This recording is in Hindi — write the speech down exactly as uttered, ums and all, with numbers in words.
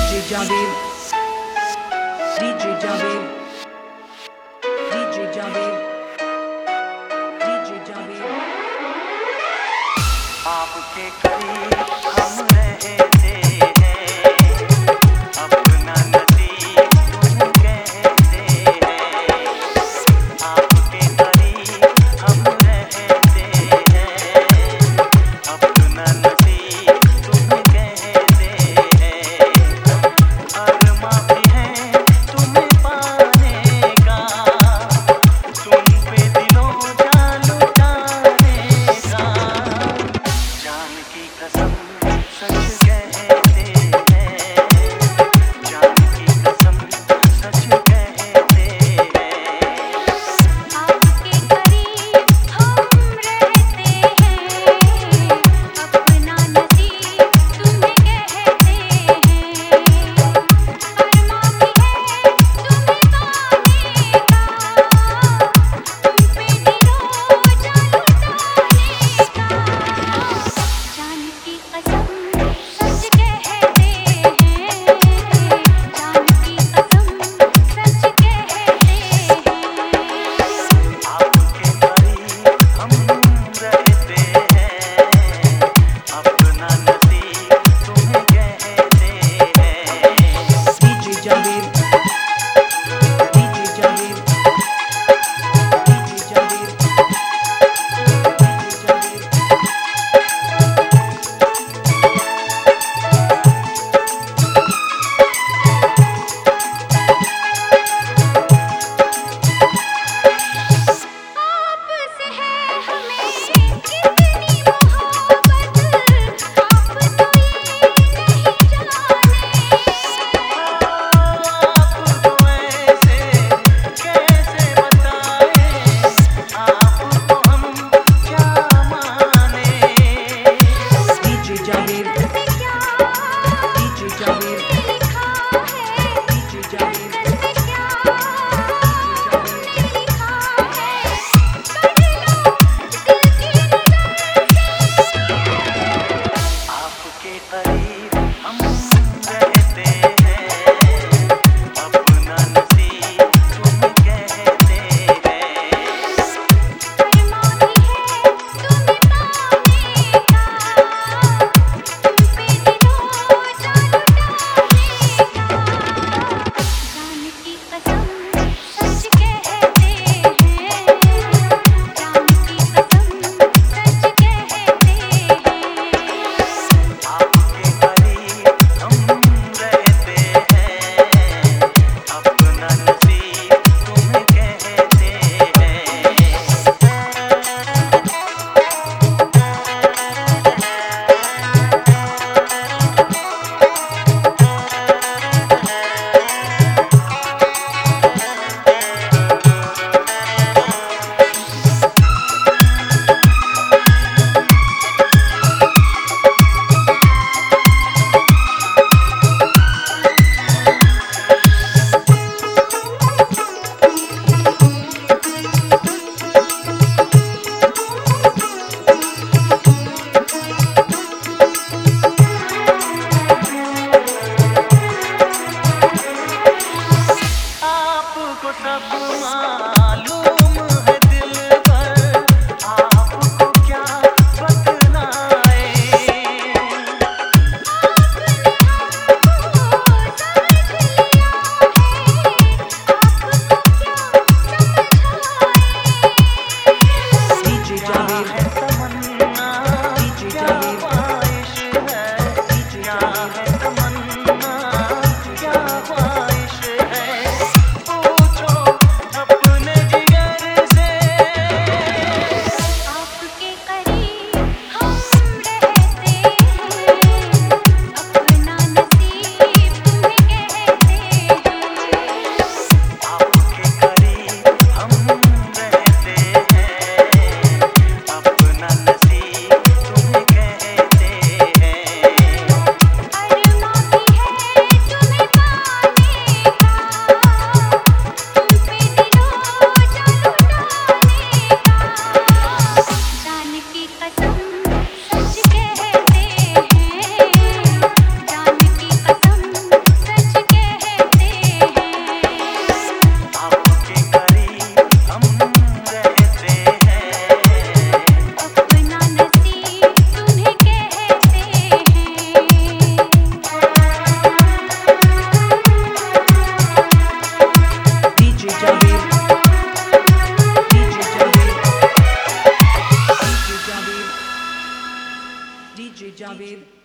DJ Javed, DJ Javed, DJ Javed, DJ Javed. आपके करीब हम रहते हैं, अपना नसीब तुम कहते हैं। आपके करीब हम रहते हैं, अपना नसीब तुम कहते हैं। अरमा भी है तुम्हें पाने का, तुम पे दिलों जान लुटाने का। जान की कसम सच कहते हैं, जान की कसम सच कहते हैं। आपके करीब हम रहते हैं, अपना नसीब तुम्हें कहते हैं। अरमा भी है तुम्हें पाने का, तुम पे दिलों जान लुटाने का। जान की कसम सच कहते हैं, जान की कसम सच कहते हैं। आपके करीब हम रहते हैं, अपना नसीब तुम्हें कहते हैं। DJ Javed, DJ Javed, DJ Javed, DJ Javed. आपसे है हमें कितनी मोहब्बत, आप तो ये नहीं जाने। आपको ऐसे कैसे बताएं, आपको हम क्या माने। DJ Javed, में क्या DJ Javed, लिखा है, DJ Javed, में क्या DJ Javed. लिखा है। कर लो दिल की नज़र से। आपके करीब हम रहते हैं, अपना नसीब तुम कहते हैं। अरमा भी है तुम्हें पाने का, तुम पे दिलों जान लुटाने का। जान की कसम सच कहते हैं, जान की कसम सच कहते हैं। आपके डीजे जावेद